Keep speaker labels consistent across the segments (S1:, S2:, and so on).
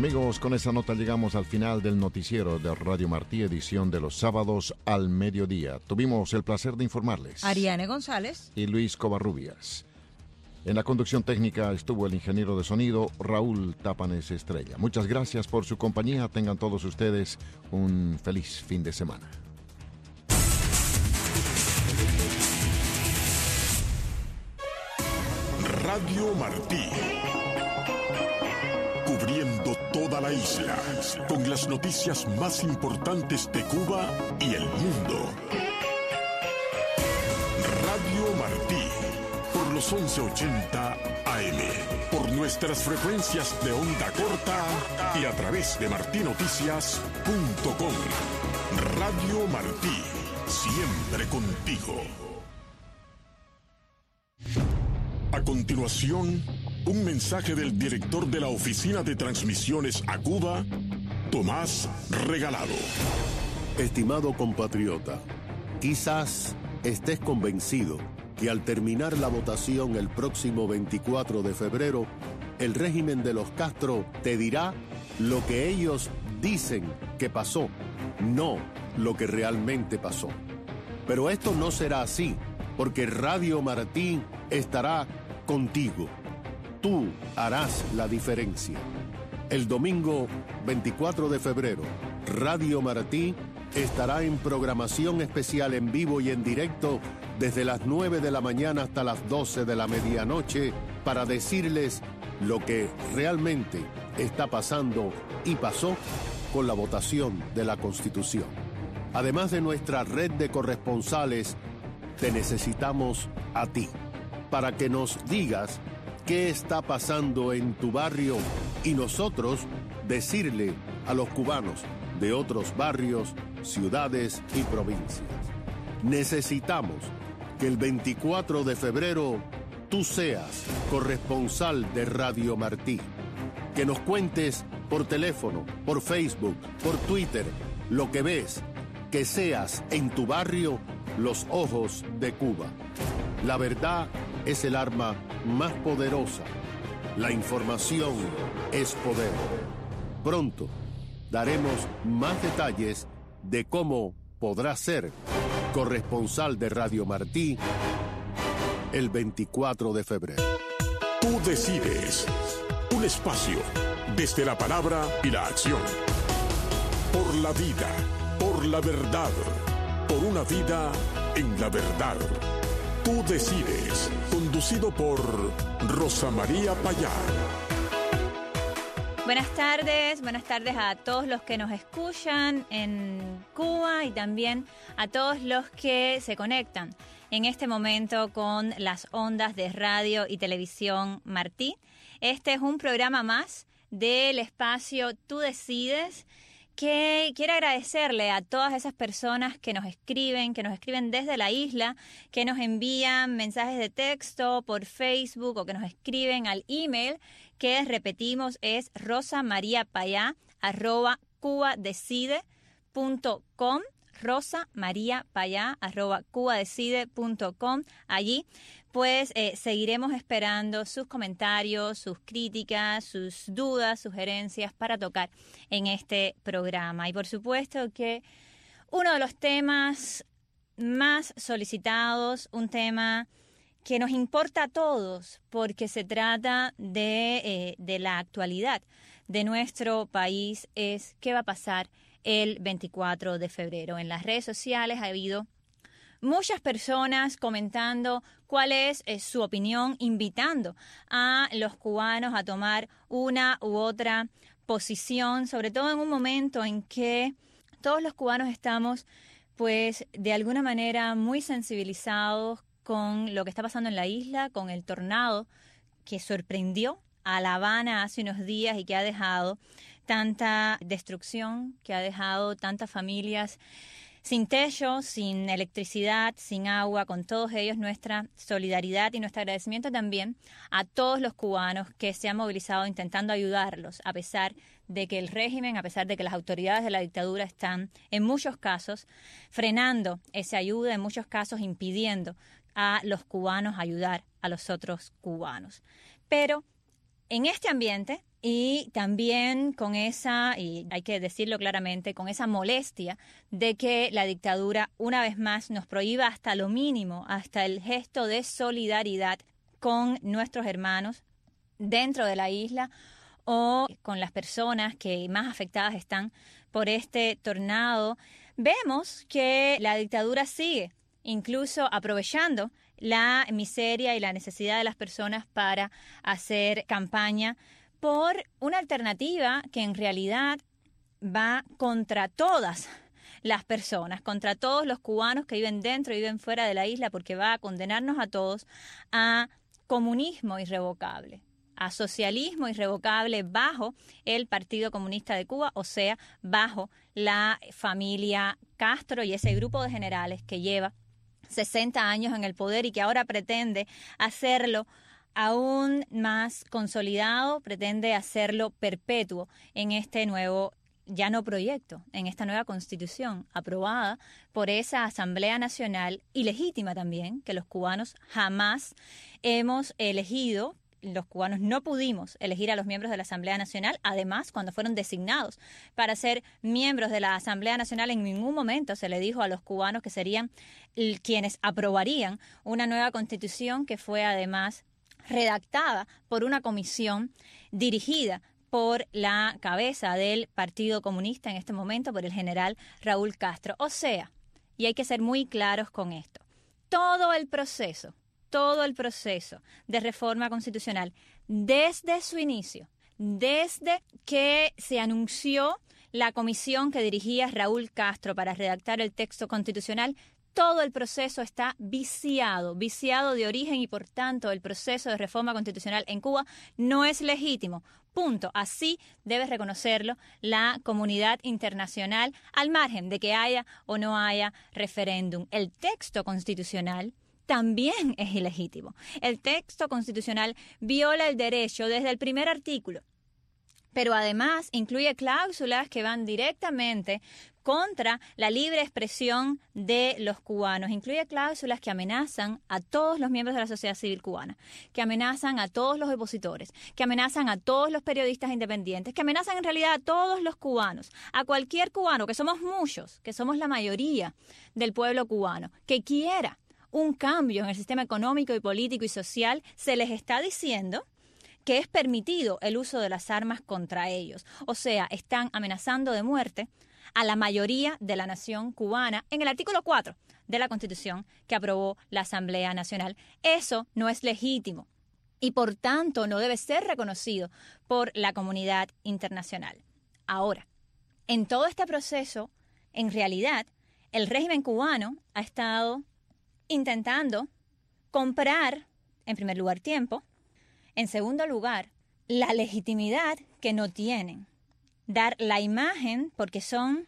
S1: Amigos, con esa nota llegamos al final del noticiero de Radio Martí, edición de los sábados al mediodía. Tuvimos el placer de informarles
S2: Ariane González
S1: y Luis Covarrubias. En la conducción técnica estuvo el ingeniero de sonido Raúl Tapanes Estrella. Muchas gracias por su compañía. Tengan todos ustedes un feliz fin de semana.
S3: Radio Martí. Cubriendo toda la isla con las noticias más importantes de Cuba y el mundo. Radio Martí. Por los 1180 AM, por nuestras frecuencias de onda corta y a través de martinoticias.com. Radio Martí, siempre contigo. A continuación, un mensaje del director de la Oficina de Transmisiones a Cuba, Tomás Regalado.
S4: Estimado compatriota, quizás estés convencido que al terminar la votación el próximo 24 de febrero, el régimen de los Castro te dirá lo que ellos dicen que pasó, no lo que realmente pasó. Pero esto no será así, porque Radio Martí estará contigo. Tú harás la diferencia. El domingo 24 de febrero, Radio Martí estará en programación especial en vivo y en directo desde las 9 de la mañana hasta las 12 de la medianoche para decirles lo que realmente está pasando y pasó con la votación de la Constitución. Además de nuestra red de corresponsales, te necesitamos a ti para que nos digas qué está pasando en tu barrio y nosotros decirle a los cubanos de otros barrios, ciudades y provincias. Necesitamos que el 24 de febrero tú seas corresponsal de Radio Martí. Que nos cuentes por teléfono, por Facebook, por Twitter, lo que ves. Que seas en tu barrio los ojos de Cuba. La verdad es el arma más poderosa. La información es poder. Pronto daremos más detalles de cómo podrás ser corresponsal de Radio Martí el 24 de febrero.
S3: Tú decides. Un espacio desde la palabra y la acción. Por la vida, por la verdad, por una vida en la verdad. Tú decides. Conducido por Rosa María Payá.
S2: Buenas tardes a todos los que nos escuchan en Cuba y también a todos los que se conectan en este momento con las ondas de radio y televisión Martí. Este es un programa más del espacio Tú Decides, que quiero agradecerle a todas esas personas que nos escriben desde la isla, que nos envían mensajes de texto por Facebook o que nos escriben al email, que repetimos es rosamariapaya@cubadecide.com, rosamariapaya@cubadecide.com. Allí pues seguiremos esperando sus comentarios, sus críticas, sus dudas, sugerencias para tocar en este programa. Y por supuesto que uno de los temas más solicitados, un tema que nos importa a todos porque se trata de la actualidad de nuestro país, es qué va a pasar el 24 de febrero. En las redes sociales ha habido muchas personas comentando cuál es su opinión, invitando a los cubanos a tomar una u otra posición, sobre todo en un momento en que todos los cubanos estamos, pues, de alguna manera muy sensibilizados con lo que está pasando en la isla, con el tornado que sorprendió a La Habana hace unos días y que ha dejado tanta destrucción, que ha dejado tantas familias sin techo, sin electricidad, sin agua. Con todos ellos nuestra solidaridad y nuestro agradecimiento también a todos los cubanos que se han movilizado intentando ayudarlos, a pesar de que el régimen, a pesar de que las autoridades de la dictadura están en muchos casos frenando esa ayuda, en muchos casos impidiendo a los cubanos ayudar a los otros cubanos. Pero en este ambiente y también con esa, y hay que decirlo claramente, con esa molestia de que la dictadura una vez más nos prohíba hasta lo mínimo, hasta el gesto de solidaridad con nuestros hermanos dentro de la isla o con las personas que más afectadas están por este tornado. Vemos que la dictadura sigue incluso aprovechando la miseria y la necesidad de las personas para hacer campaña por una alternativa que en realidad va contra todas las personas, contra todos los cubanos que viven dentro y viven fuera de la isla, porque va a condenarnos a todos a comunismo irrevocable, a socialismo irrevocable bajo el Partido Comunista de Cuba, o sea, bajo la familia Castro y ese grupo de generales que lleva 60 años en el poder y que ahora pretende hacerlo aún más consolidado, pretende hacerlo perpetuo en este nuevo, ya no proyecto, en esta nueva constitución aprobada por esa Asamblea Nacional y legítima también, que los cubanos jamás hemos elegido. Los cubanos no pudimos elegir a los miembros de la Asamblea Nacional. Además, cuando fueron designados para ser miembros de la Asamblea Nacional, en ningún momento se le dijo a los cubanos que serían quienes aprobarían una nueva constitución que fue además redactada por una comisión dirigida por la cabeza del Partido Comunista en este momento, por el general Raúl Castro. O sea, y hay que ser muy claros con esto, todo el proceso de reforma constitucional, desde su inicio, desde que se anunció la comisión que dirigía Raúl Castro para redactar el texto constitucional, todo el proceso está viciado de origen y por tanto el proceso de reforma constitucional en Cuba no es legítimo. Punto. Así debe reconocerlo la comunidad internacional al margen de que haya o no haya referéndum. El texto constitucional también es ilegítimo. El texto constitucional viola el derecho desde el primer artículo, pero además incluye cláusulas que van directamente contra la libre expresión de los cubanos. Incluye cláusulas que amenazan a todos los miembros de la sociedad civil cubana, que amenazan a todos los opositores, que amenazan a todos los periodistas independientes, que amenazan en realidad a todos los cubanos, a cualquier cubano, que somos muchos, que somos la mayoría del pueblo cubano, que quiera un cambio en el sistema económico y político y social. Se les está diciendo que es permitido el uso de las armas contra ellos. O sea, están amenazando de muerte a la mayoría de la nación cubana en el artículo 4 de la Constitución que aprobó la Asamblea Nacional. Eso no es legítimo y por tanto no debe ser reconocido por la comunidad internacional. Ahora, en todo este proceso, en realidad, el régimen cubano ha estado intentando comprar, en primer lugar, tiempo, en segundo lugar, la legitimidad que no tienen, dar la imagen, porque son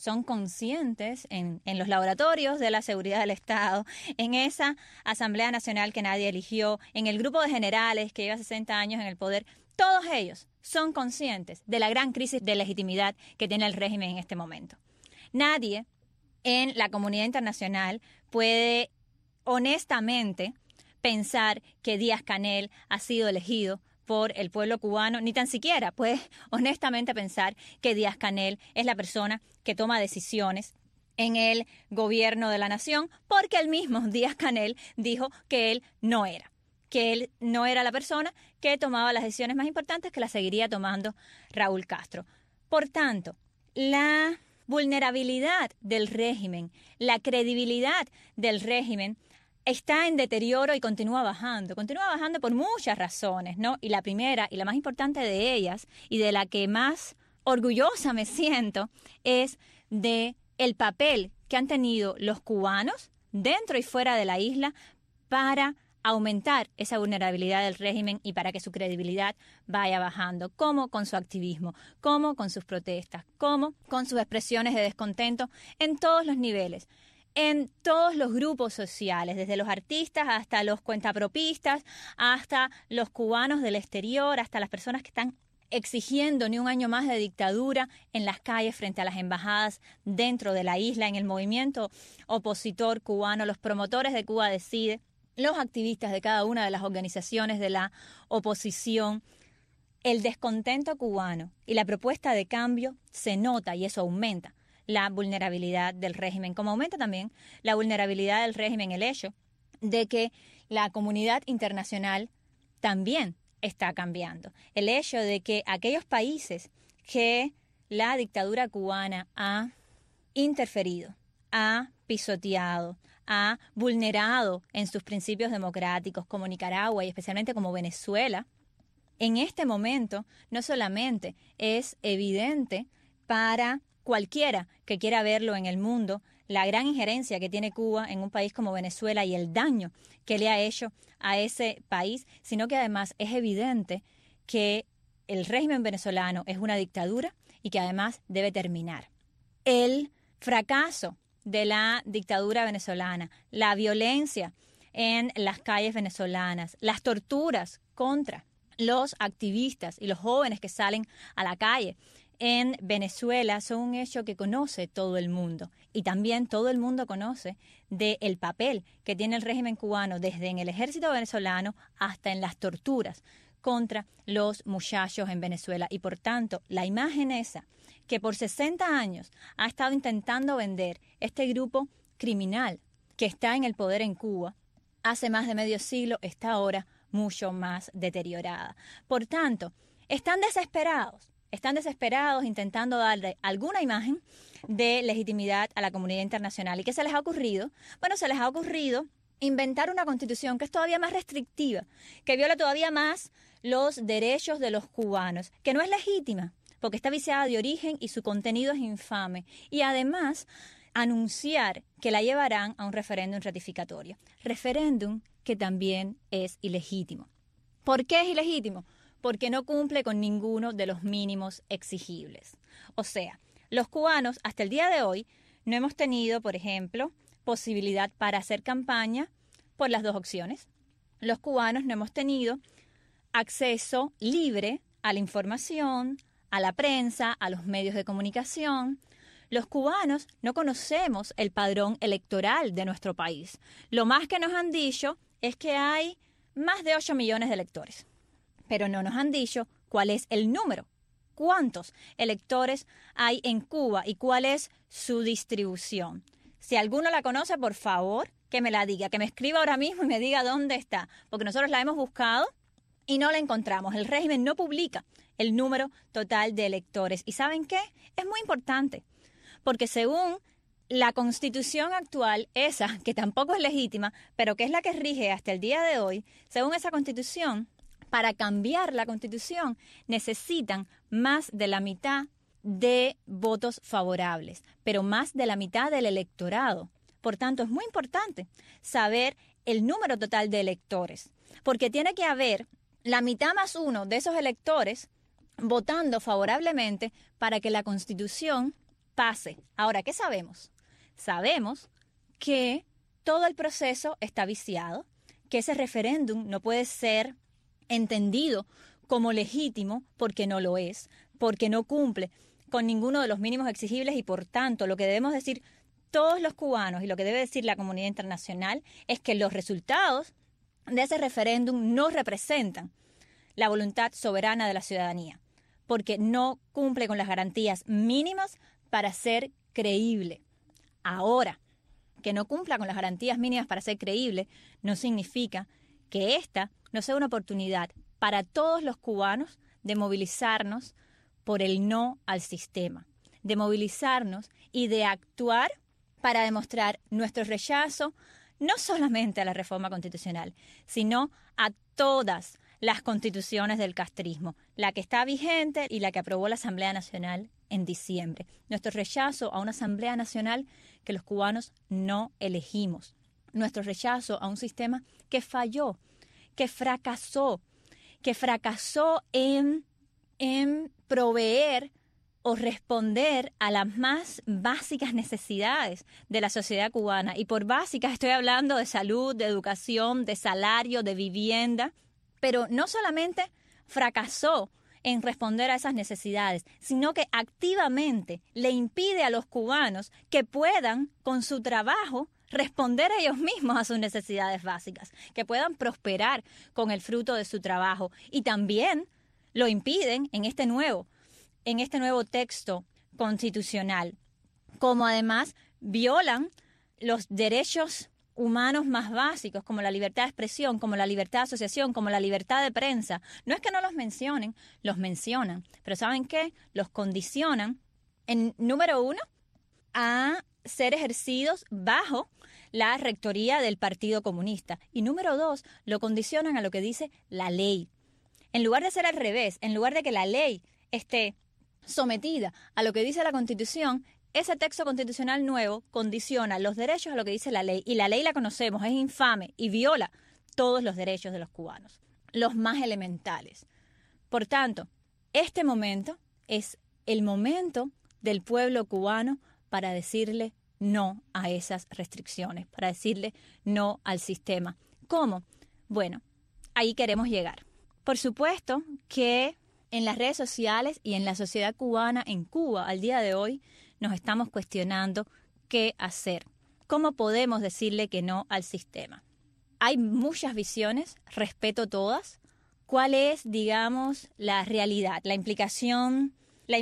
S2: conscientes en los laboratorios de la seguridad del Estado, en esa Asamblea Nacional que nadie eligió, en el grupo de generales que lleva 60 años en el poder, todos ellos son conscientes de la gran crisis de legitimidad que tiene el régimen en este momento. Nadie en la comunidad internacional puede honestamente pensar que Díaz-Canel ha sido elegido por el pueblo cubano, ni tan siquiera puede honestamente pensar que Díaz-Canel es la persona que toma decisiones en el gobierno de la nación, porque el mismo Díaz-Canel dijo que él no era la persona que tomaba las decisiones más importantes, que las seguiría tomando Raúl Castro. Por tanto, la vulnerabilidad del régimen, la credibilidad del régimen está en deterioro y continúa bajando por muchas razones, ¿no? Y la primera y la más importante de ellas, y de la que más orgullosa me siento, es de el papel que han tenido los cubanos dentro y fuera de la isla para aumentar esa vulnerabilidad del régimen y para que su credibilidad vaya bajando, como con su activismo, como con sus protestas, como con sus expresiones de descontento en todos los niveles, en todos los grupos sociales, desde los artistas hasta los cuentapropistas, hasta los cubanos del exterior, hasta las personas que están exigiendo ni un año más de dictadura en las calles frente a las embajadas dentro de la isla, en el movimiento opositor cubano, los promotores de Cuba Decide, los activistas de cada una de las organizaciones de la oposición. el descontento cubano y la propuesta de cambio se nota y eso aumenta la vulnerabilidad del régimen, como aumenta también la vulnerabilidad del régimen el hecho de que la comunidad internacional también está cambiando. El hecho de que aquellos países que la dictadura cubana ha interferido, ha pisoteado, ha vulnerado en sus principios democráticos, como Nicaragua y especialmente como Venezuela, en este momento no solamente es evidente para cualquiera que quiera verlo en el mundo, la gran injerencia que tiene Cuba en un país como Venezuela y el daño que le ha hecho a ese país, sino que además es evidente que el régimen venezolano es una dictadura y que además debe terminar. El fracaso de la dictadura venezolana, la violencia en las calles venezolanas, las torturas contra los activistas y los jóvenes que salen a la calle en Venezuela son un hecho que conoce todo el mundo. Y también todo el mundo conoce del papel que tiene el régimen cubano desde en el ejército venezolano hasta en las torturas contra los muchachos en Venezuela. Y por tanto, la imagen esa que por 60 años ha estado intentando vender este grupo criminal que está en el poder en Cuba, hace más de medio siglo, está ahora mucho más deteriorada. Por tanto, están desesperados intentando darle alguna imagen de legitimidad a la comunidad internacional. ¿Y qué se les ha ocurrido? Bueno, se les ha ocurrido inventar una constitución que es todavía más restrictiva, que viola todavía más los derechos de los cubanos, que no es legítima, porque está viciada de origen y su contenido es infame. Y además, anunciar que la llevarán a un referéndum ratificatorio. Referéndum que también es ilegítimo. ¿Por qué es ilegítimo? Porque no cumple con ninguno de los mínimos exigibles. O sea, los cubanos hasta el día de hoy no hemos tenido, por ejemplo, posibilidad para hacer campaña por las dos opciones. Los cubanos no hemos tenido acceso libre a la información, a la prensa, a los medios de comunicación. Los cubanos no conocemos el padrón electoral de nuestro país. Lo más que nos han dicho es que hay más de 8 millones de electores. Pero no nos han dicho cuál es el número, cuántos electores hay en Cuba y cuál es su distribución. Si alguno la conoce, por favor, que me la diga, que me escriba ahora mismo y me diga dónde está, porque nosotros la hemos buscado y no la encontramos. El régimen no publica el número total de electores. ¿Y saben qué? Es muy importante, porque según la Constitución actual, esa que tampoco es legítima, pero que es la que rige hasta el día de hoy, según esa Constitución, para cambiar la Constitución necesitan más de la mitad de votos favorables, pero más de la mitad del electorado. Por tanto, es muy importante saber el número total de electores, porque tiene que haber la mitad más uno de esos electores votando favorablemente para que la Constitución pase. Ahora, ¿qué sabemos? Sabemos que todo el proceso está viciado, que ese referéndum no puede ser entendido como legítimo porque no lo es, porque no cumple con ninguno de los mínimos exigibles y por tanto lo que debemos decir todos los cubanos y lo que debe decir la comunidad internacional es que los resultados de ese referéndum no representan la voluntad soberana de la ciudadanía, porque no cumple con las garantías mínimas para ser creíble. Ahora, que no cumpla con las garantías mínimas para ser creíble no significa que esta no sea una oportunidad para todos los cubanos de movilizarnos por el no al sistema, de movilizarnos y de actuar para demostrar nuestro rechazo no solamente a la reforma constitucional, sino a todas las constituciones del castrismo, la que está vigente y la que aprobó la Asamblea Nacional en diciembre. Nuestro rechazo a una Asamblea Nacional que los cubanos no elegimos. Nuestro rechazo a un sistema que falló, que fracasó en proveer o responder a las más básicas necesidades de la sociedad cubana. Y por básicas estoy hablando de salud, de educación, de salario, de vivienda. Pero no solamente fracasó en responder a esas necesidades, sino que activamente le impide a los cubanos que puedan, con su trabajo, responder ellos mismos a sus necesidades básicas, que puedan prosperar con el fruto de su trabajo y también lo impiden en este nuevo texto constitucional, como además violan los derechos humanos más básicos, como la libertad de expresión, como la libertad de asociación, como la libertad de prensa. No es que no los mencionen, los mencionan, pero ¿saben qué? Los condicionan, número 1, a ser ejercidos bajo la rectoría del Partido Comunista. Y número 2, lo condicionan a lo que dice la ley. En lugar de ser al revés, en lugar de que la ley esté sometida a lo que dice la Constitución, ese texto constitucional nuevo condiciona los derechos a lo que dice la ley. Y la ley la conocemos, es infame y viola todos los derechos de los cubanos, los más elementales. Por tanto, este momento es el momento del pueblo cubano para decirle no a esas restricciones, para decirle no al sistema. ¿Cómo? Bueno, ahí queremos llegar. Por supuesto que en las redes sociales y en la sociedad cubana, en Cuba, al día de hoy, nos estamos cuestionando qué hacer. ¿Cómo podemos decirle que no al sistema? Hay muchas visiones, respeto todas. ¿Cuál es, digamos, la realidad, la implicación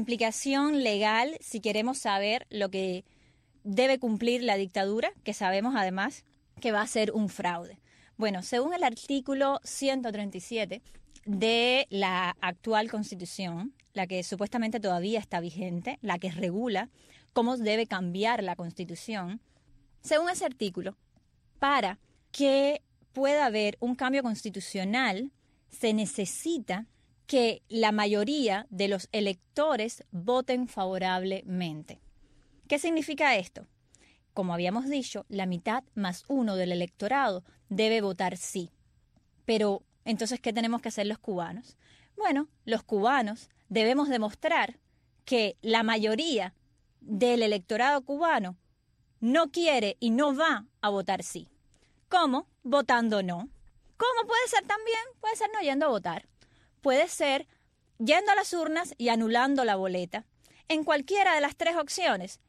S2: legal si queremos saber lo que debe cumplir la dictadura, que sabemos además que va a ser un fraude? Bueno, según el artículo 137 de la actual Constitución, la que supuestamente todavía está vigente, la que regula cómo debe cambiar la Constitución, según ese artículo, para que pueda haber un cambio constitucional, se necesita que la mayoría de los electores voten favorablemente. ¿Qué significa esto? Como habíamos dicho, la mitad más 1 del electorado debe votar sí. Pero, entonces, ¿qué tenemos que hacer los cubanos? Bueno, los cubanos debemos demostrar que la mayoría del electorado cubano no quiere y no va a votar sí. ¿Cómo? Votando no. ¿Cómo puede ser también? Puede ser no yendo a votar. Puede ser yendo a las urnas y anulando la boleta. En cualquiera de las tres opciones,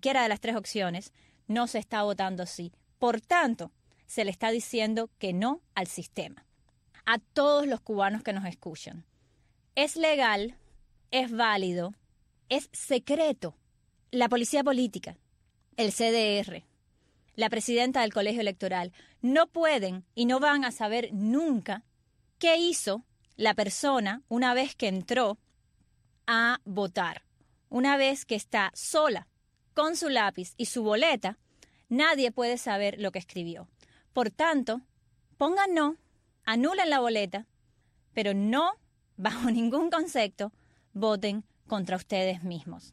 S2: no se está votando sí. Por tanto, se le está diciendo que no al sistema. A todos los cubanos que nos escuchan. Es legal, es válido, es secreto. La policía política, el CDR, la presidenta del colegio electoral, no pueden y no van a saber nunca qué hizo la persona una vez que entró a votar. Una vez que está sola con su lápiz y su boleta, nadie puede saber lo que escribió. Por tanto, pongan no, anulen la boleta, pero no, bajo ningún concepto, voten contra ustedes mismos.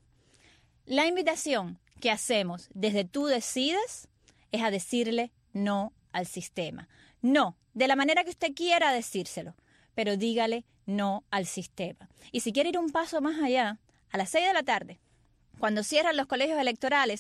S2: La invitación que hacemos desde Tú Decides es a decirle no al sistema. No, de la manera que usted quiera decírselo, pero dígale no al sistema. Y si quiere ir un paso más allá, a las 6 de la tarde, cuando cierran los colegios electorales,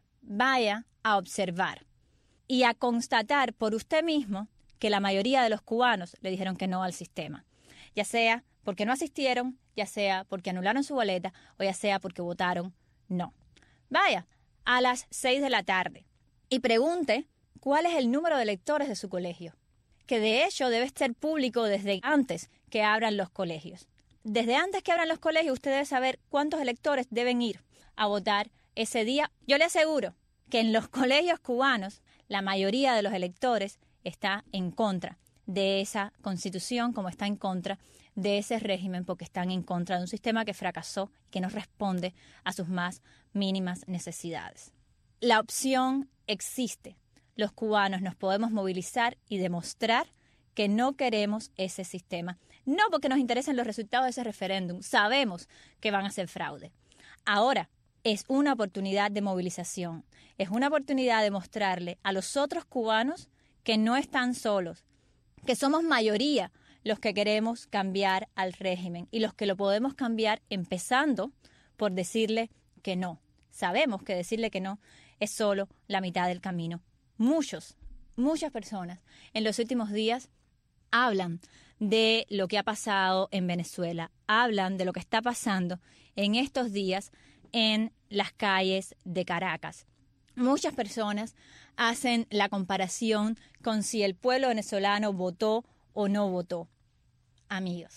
S2: vaya a observar y a constatar por usted mismo que la mayoría de los cubanos le dijeron que no al sistema. Ya sea porque no asistieron, ya sea porque anularon su boleta o ya sea porque votaron no. Vaya a las 6 de la tarde y pregunte cuál es el número de electores de su colegio, que de hecho debe ser público desde antes que abran los colegios. Desde antes que abran los colegios usted debe saber cuántos electores deben ir a votar ese día. Yo le aseguro que en los colegios cubanos la mayoría de los electores está en contra de esa constitución, como está en contra de ese régimen, porque están en contra de un sistema que fracasó y que no responde a sus más mínimas necesidades. La opción existe. Los cubanos nos podemos movilizar y demostrar que no queremos ese sistema. No porque nos interesen los resultados de ese referéndum. Sabemos que van a ser fraude. Ahora es una oportunidad de movilización. Es una oportunidad de mostrarle a los otros cubanos que no están solos, que somos mayoría los que queremos cambiar al régimen y los que lo podemos cambiar empezando por decirle que no. Sabemos que decirle que no es solo la mitad del camino. Muchas personas en los últimos días hablan de lo que ha pasado en Venezuela, hablan de lo que está pasando en estos días en las calles de Caracas. Muchas personas hacen la comparación con si el pueblo venezolano votó o no votó. Amigos,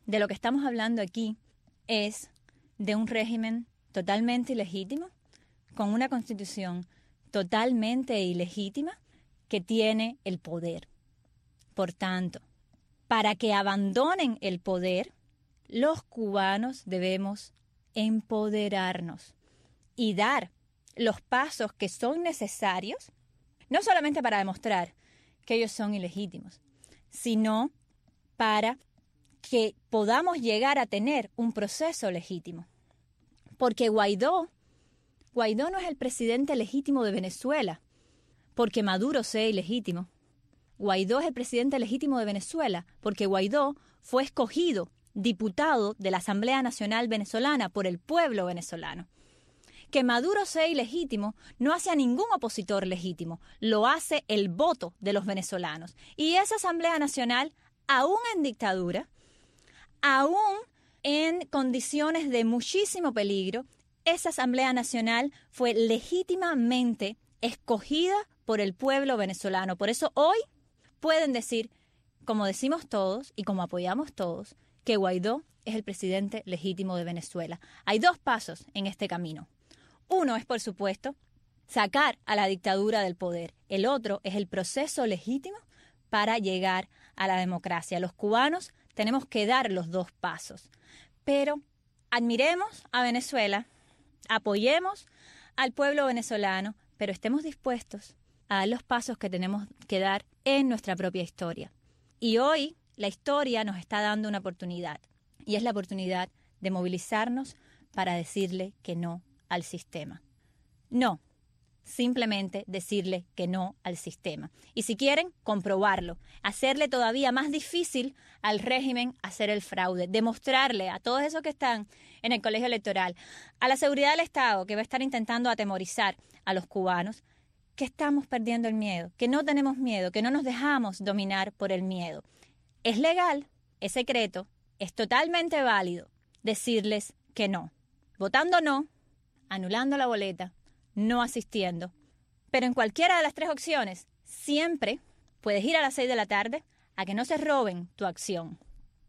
S2: de lo que estamos hablando aquí es de un régimen totalmente ilegítimo, con una constitución totalmente ilegítima que tiene el poder. Por tanto, para que abandonen el poder, los cubanos debemos empoderarnos y dar los pasos que son necesarios, no solamente para demostrar que ellos son ilegítimos, sino para que podamos llegar a tener un proceso legítimo. Porque Guaidó no es el presidente legítimo de Venezuela, porque Maduro sea ilegítimo. Guaidó es el presidente legítimo de Venezuela, porque Guaidó fue escogido diputado de la Asamblea Nacional Venezolana por el pueblo venezolano. Que Maduro sea ilegítimo no hace a ningún opositor legítimo, lo hace el voto de los venezolanos. Y esa Asamblea Nacional, aún en dictadura, aún en condiciones de muchísimo peligro, esa Asamblea Nacional fue legítimamente escogida por el pueblo venezolano. Por eso hoy pueden decir, como decimos todos y como apoyamos todos, que Guaidó es el presidente legítimo de Venezuela. Hay dos pasos en este camino. Uno es, por supuesto, sacar a la dictadura del poder. El otro es el proceso legítimo para llegar a la democracia. Los cubanos tenemos que dar los dos pasos. Pero admiremos a Venezuela, apoyemos al pueblo venezolano, pero estemos dispuestos a dar los pasos que tenemos que dar en nuestra propia historia. Y hoy la historia nos está dando una oportunidad, y es la oportunidad de movilizarnos para decirle que no al sistema. No, simplemente decirle que no al sistema. Y si quieren, comprobarlo, hacerle todavía más difícil al régimen hacer el fraude, demostrarle a todos esos que están en el colegio electoral, a la seguridad del Estado que va a estar intentando atemorizar a los cubanos, que estamos perdiendo el miedo, que no tenemos miedo, que no nos dejamos dominar por el miedo. Es legal, es secreto, es totalmente válido decirles que no. Votando no, anulando la boleta, no asistiendo. Pero en cualquiera de las tres opciones, siempre puedes ir a las 6 de la tarde a que no se roben tu acción.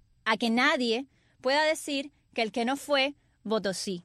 S2: A que nadie pueda decir que el que no fue, votó sí.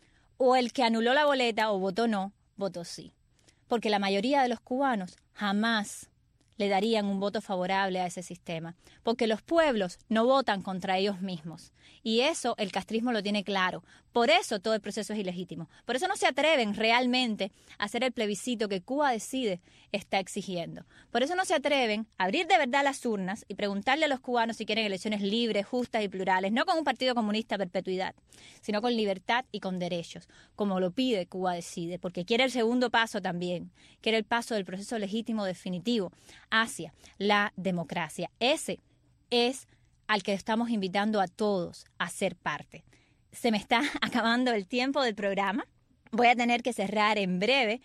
S2: O el que anuló la boleta o votó no, votó sí. Porque la mayoría de los cubanos jamás le darían un voto favorable a ese sistema, porque los pueblos no votan contra ellos mismos. Y eso el castrismo lo tiene claro. Por eso todo el proceso es ilegítimo. Por eso no se atreven realmente a hacer el plebiscito que Cuba Decide está exigiendo. Por eso no se atreven a abrir de verdad las urnas y preguntarle a los cubanos si quieren elecciones libres, justas y plurales, no con un partido comunista a perpetuidad, sino con libertad y con derechos, como lo pide Cuba Decide, porque quiere el segundo paso también, quiere el paso del proceso legítimo definitivo hacia la democracia. Ese es al que estamos invitando a todos a ser parte. Se me está acabando el tiempo del programa. Voy a tener que cerrar en breve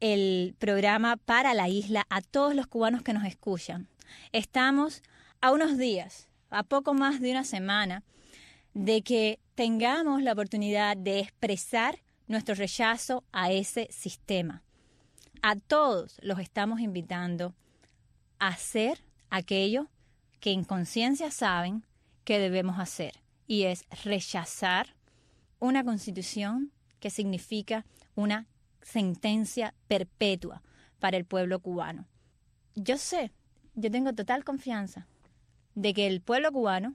S2: el programa para la isla a todos los cubanos que nos escuchan. Estamos a unos días, a poco más de una semana, de que tengamos la oportunidad de expresar nuestro rechazo a ese sistema. A todos los estamos invitando a hacer aquello que en conciencia saben que debemos hacer, y es rechazar una constitución que significa una sentencia perpetua para el pueblo cubano. Yo tengo total confianza de que el pueblo cubano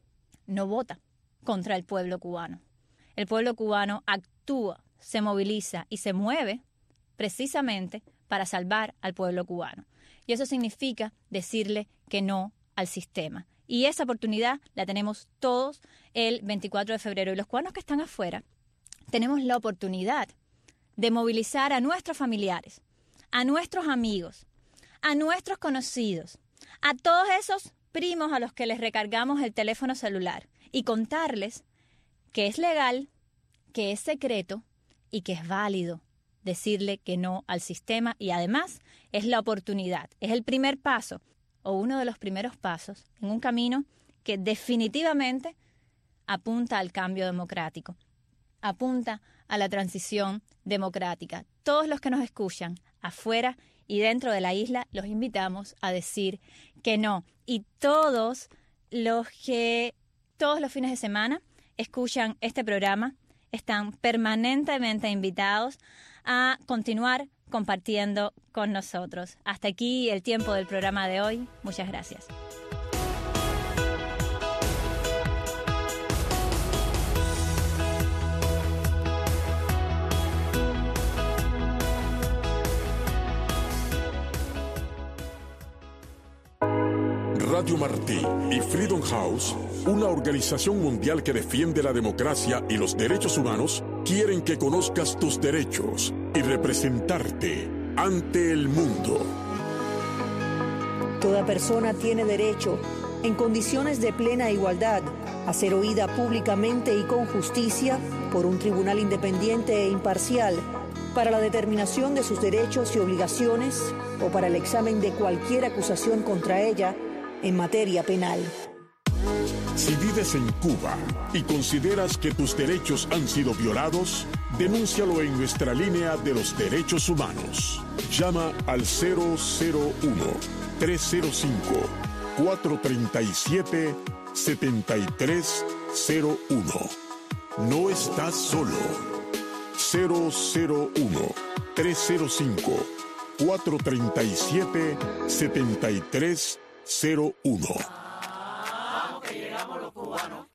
S2: no vota contra el pueblo cubano. El pueblo cubano actúa, se moviliza y se mueve precisamente para salvar al pueblo cubano. Y eso significa decirle que no al sistema. Y esa oportunidad la tenemos todos el 24 de febrero. Y los cubanos que están afuera tenemos la oportunidad de movilizar a nuestros familiares, a nuestros amigos, a nuestros conocidos, a todos esos primos a los que les recargamos el teléfono celular y contarles que es legal, que es secreto y que es válido decirle que no al sistema. Y además es la oportunidad, es el primer paso o uno de los primeros pasos en un camino que definitivamente apunta al cambio democrático, apunta a la transición democrática. Todos los que nos escuchan afuera y dentro de la isla los invitamos a decir que no. Y todos los que todos los fines de semana escuchan este programa, están permanentemente invitados a continuar compartiendo con nosotros. Hasta aquí el tiempo del programa de hoy. Muchas gracias.
S3: Radio Martí y Freedom House, una organización mundial que defiende la democracia y los derechos humanos, quieren que conozcas tus derechos y representarte ante el mundo.
S5: Toda persona tiene derecho, en condiciones de plena igualdad, a ser oída públicamente y con justicia por un tribunal independiente e imparcial para la determinación de sus derechos y obligaciones o para el examen de cualquier acusación contra ella en materia penal.
S3: Si vives en Cuba y consideras que tus derechos han sido violados, denúncialo en nuestra línea de los derechos humanos. Llama al 001-305-437-7301. No estás solo. 001-305-437-7301.
S6: Vamos que llegamos los cubanos.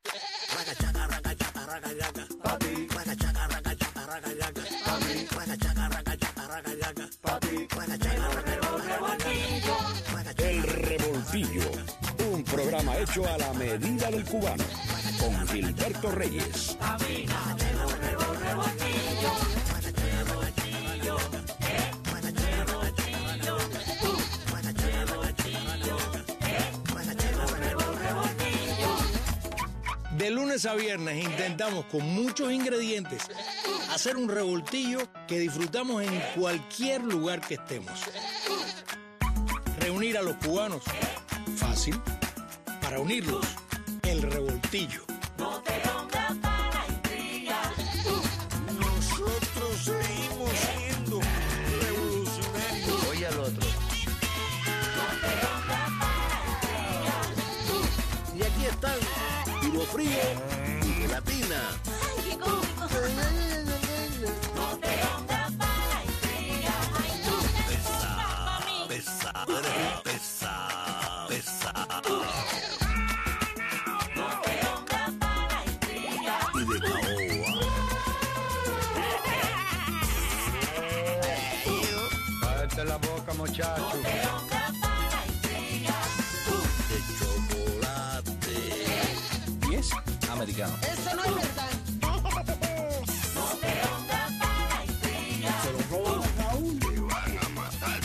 S7: El Revoltillo, un programa hecho a la medida del cubano, con Gilberto Reyes.
S8: De lunes a viernes intentamos con muchos ingredientes hacer un revoltillo que disfrutamos en cualquier lugar que estemos. Reunir a los cubanos, fácil. Para unirlos, el revoltillo.
S6: No te pongas para intrigar.
S9: Nosotros seguimos siendo revolucionarios.
S10: Oye al otro.
S6: No te pongas para intrigar.
S9: Y aquí están Tiro Frío y Gelatina.
S6: Ay, qué cómico. No te pongas para intrigar. Ay, no te pongas para mí.
S9: Pesado, eres pesado, pesado.
S6: No te pongas para intrigar.
S9: Y de caoba.
S10: Cállate la boca, muchacho.
S6: No te pongas para intrigar.
S9: De chocolate.
S10: ¿Y es americano?
S6: Eso no es verdad. No te pongas para intrigar.
S9: Se lo roban a Raúl. Te van a matar.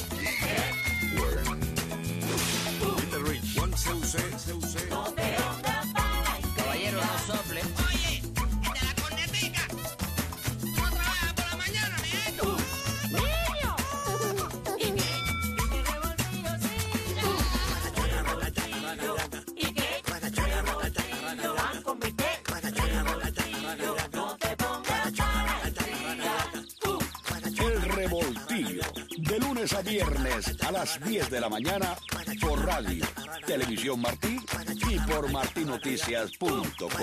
S9: Peter Rich. Juan C.U.C.
S6: No te pongas para intrigar.
S10: Caballero, no sople.
S11: Oye, de la cornetica. Tú no trabajas por la mañana, mi hijo.
S6: ¡Niño! ¿Y qué? ¿Y qué revoltillo sigue? ¿Y qué? Van con bistec. No te pongas para intrigar.
S7: El Revoltillo, de lunes a viernes a las 10 de la mañana por radio, Televisión Martí y por martinoticias.com.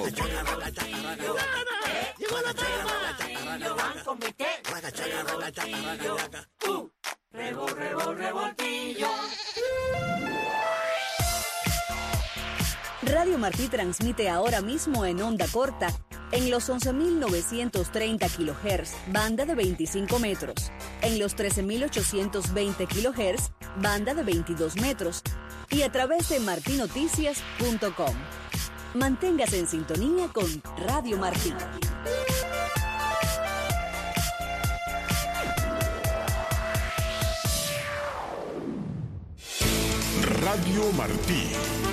S6: ¡Llegó la trama! Van con bistec. Revoltillo.
S5: Radio Martí transmite ahora mismo en onda corta en los 11.930 kHz, banda de 25 metros, en los 13.820 kHz, banda de 22 metros, y a través de martinoticias.com. Manténgase en sintonía con Radio Martí.
S3: Radio Martí.